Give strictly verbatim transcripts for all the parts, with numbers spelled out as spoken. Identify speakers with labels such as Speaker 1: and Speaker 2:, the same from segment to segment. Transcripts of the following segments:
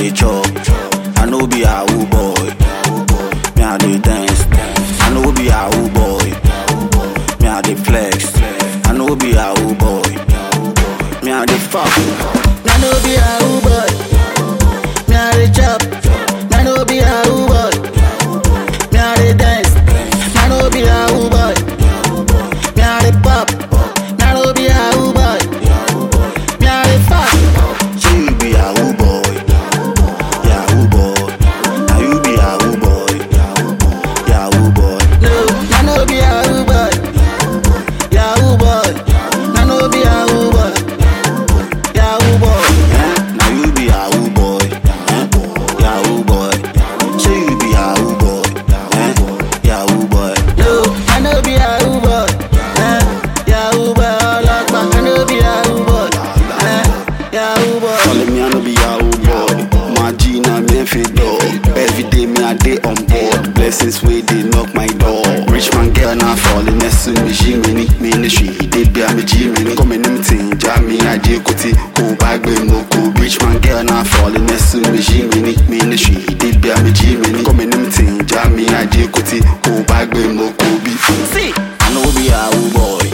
Speaker 1: dey chop. I no be a woo boy. Me I dey dance. I no be a woo boy. Me I dey flex. I no be a woo boy. Me I dey fuck.
Speaker 2: I no be a woo boy. Me I dey chop. I no be a woo boy. Me I dey dance. I no be a woo boy. Me I dey pop. I no be a woo boy. Me I dey fuck.
Speaker 1: She be a woo boy. Yeah, woo boy. Now you be a woo boy. Yeah, woo boy.
Speaker 2: No, I no be a woo boy. Yeah, woo boy. I no be a woo boy. Yeah, woo boy.
Speaker 1: Eh? Now you be a woo boy. Eh? Yeah, woo boy. Say you be a woo boy. Eh? Yeah, woo boy.
Speaker 2: No, I no be a woo boy. Eh? Yeah, woo boy. All up, I no be a woo boy. Eh? Yeah, woo boy.
Speaker 1: Calling me, I no be a woo boy. My G na me fit door. Every day me a day on board. Blessings way they knock my door. Rich man girl now falling next to me. She many ministry. They be a me G many. Come in him thing. Jammy I J Kuti. Go back with Moko. Rich man girl now falling next to me. She many ministry. They be a me G many. Come in him thing. Jammy I J Kuti. Go back with Moko.
Speaker 2: See,
Speaker 1: I no be a woo boy.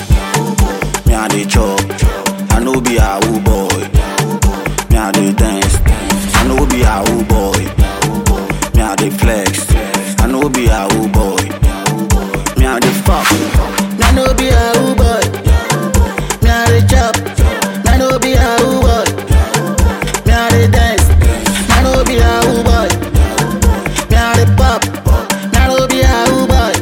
Speaker 1: Me I dey chop. I no be a woo boy. Me I dey dance. I no be a woo boy. Me I dey flex. I no be a woo boy. Me I dey fuck.
Speaker 2: I no be a woo boy. Me I dey chop. I no be a woo boy. Me I dey dance. I no be a woo boy. Me I dey pop. I no be a woo boy.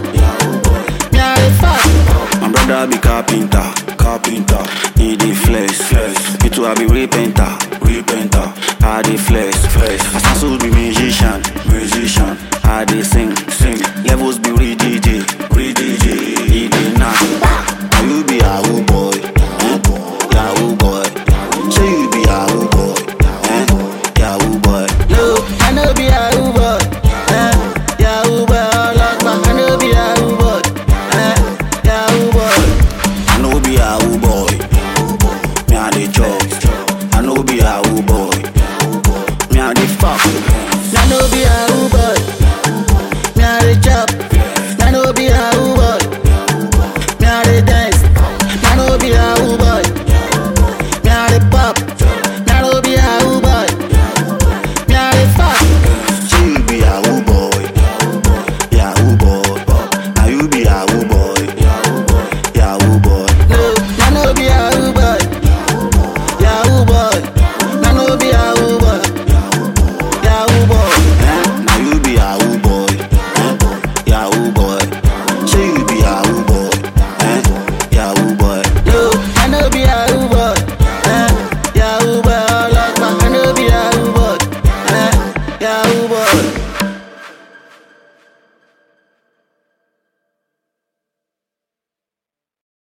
Speaker 2: Me I dey fuck.
Speaker 1: My brother be carpenter, carpenter. He dey flex, flex. Me too I be repenter, repenter. I dey flex, flex. Asasu be musician, musician. I dey sing, sing. Levels be re D J, re D J. He dey knock. Now you be a woo boy.